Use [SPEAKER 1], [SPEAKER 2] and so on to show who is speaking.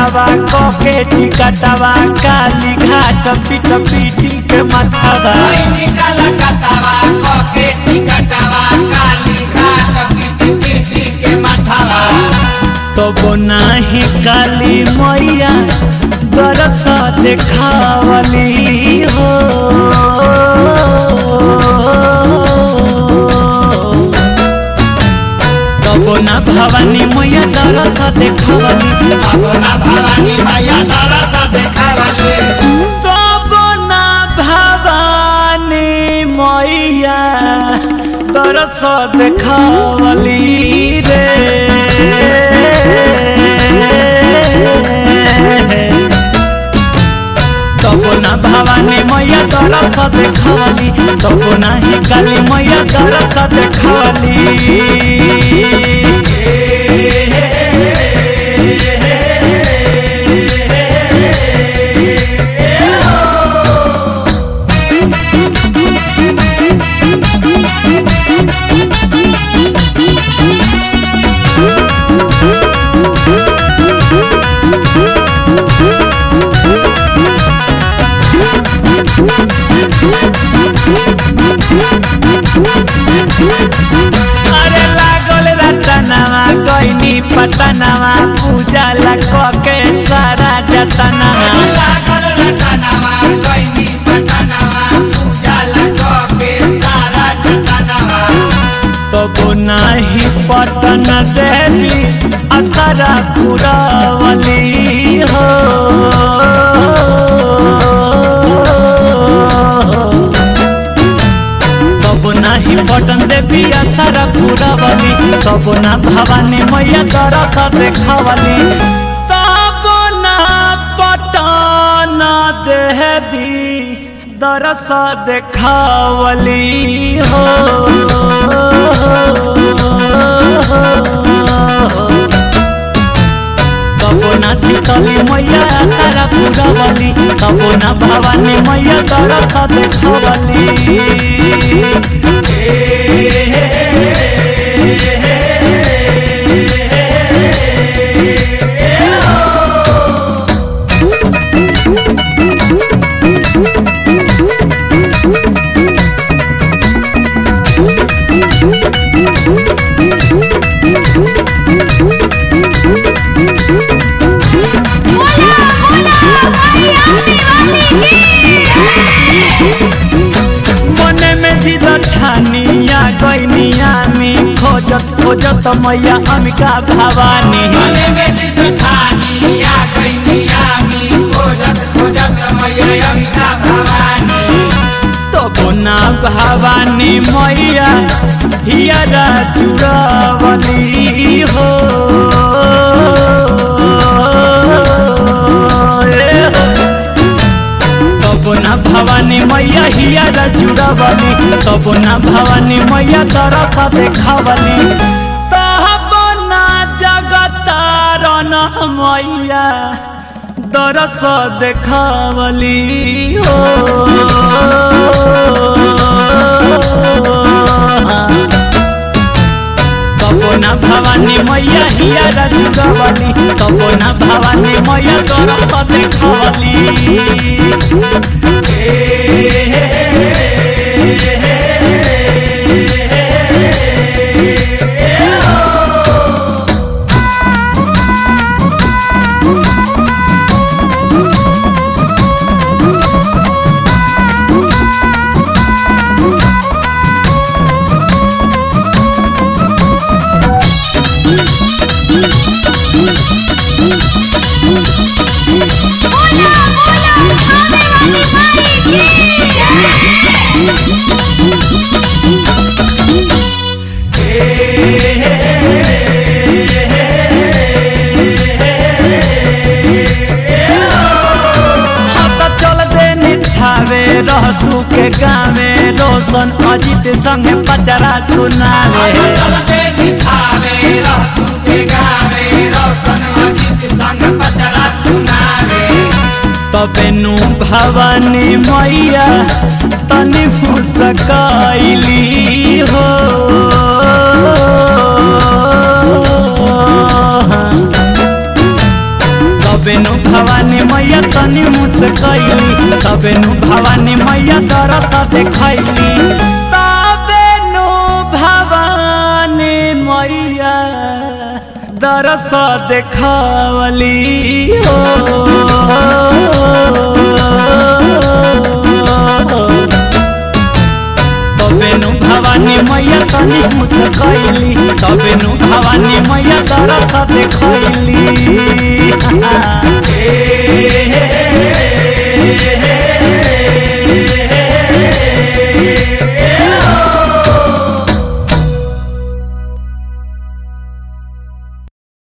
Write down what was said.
[SPEAKER 1] घाटावा कोके टिकटवा काली घाट पीट पीटी के माथावा
[SPEAKER 2] कलकत्तावा कोके टिकटवा काली घाट पीट पीटी के माथावा
[SPEAKER 1] तब नाही काली मैया दरस देखावली हो तब ना भवानी मैया दरस देखावली
[SPEAKER 2] तब ना भवानी मैया दरस देखावली
[SPEAKER 1] तब ना भवानी मैया दरस देखावली रे तब ना भवानी मैया दरस देखावली तब नाही काली मैया दरस देखावली अरे लागल रतनवा गईनी पटनवा पूजा लके सारा जतनवा
[SPEAKER 2] लागल रतनवा गईनी पटनवा पूजा लके सारा जतनवा
[SPEAKER 1] तब नाही पटन देवी असरा पुरवली हो तब नाही पटन देवी असरा पुरवली तब ना भवानी मैया दरस देखावली तब ना पटन देवी दरस देखावली हो तब ना शीतली मैया सारा पुरवली तब ना भवानी मैया दरस देखावली मने में जिद ठानिया गईनिया में खोजत खोजत मैया अमिका भवानी
[SPEAKER 2] मने में जिद ठानिया गईनिया में खोजत खोजत मैया अमिका भवानी
[SPEAKER 1] तब ना भवानी मैया हियरा जुड़वली हो तब ना भवानी मैया हियरा जुड़वली तब ना भवानी मैया दरस देखावली तब ना जगतारण मैया दरस देखावली हो तब ना भवानी मैया हियरा जुड़वली तब ना भवानी मैया दरस देखावली रहसू के गावे रोशन अजित संगे पचरा सुनावे
[SPEAKER 2] चलते दिखावे रहसू के गावे रोशन अजित संग पचरा सुनावे
[SPEAKER 1] तबे नु भवानी मैया तनि मुस्काइली हो तबे नु भवानी मैया तनी मुस्कैली तबे नु भवानी मैया दरस देखैली तबे नु भवानी मैया दरस देखवली तबे नु भवानी मैया तनी मुस्कैली तबे नु भवानी मैया दरस देखैली।